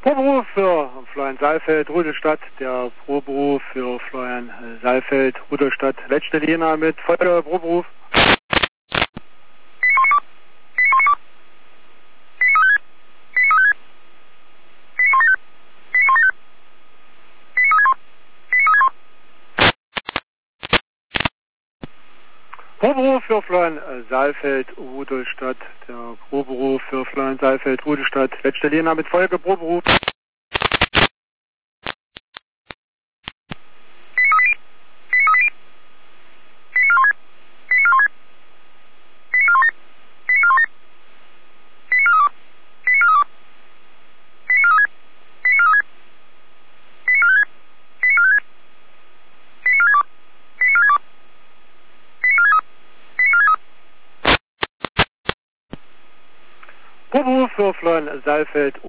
Proberuf für Florian Saalfeld, Rudolstadt. Der Proberuf für Florian Saalfeld, Rudolstadt. Letzte Linie mit voller Proberuf. Proberuf für Florian Saalfeld, Rudolstadt. Der Proberuf für Florian Saalfeld, Rudolstadt. Letzte Linie mit Folge Proberuf. Proberuf für Florian Saalfeld.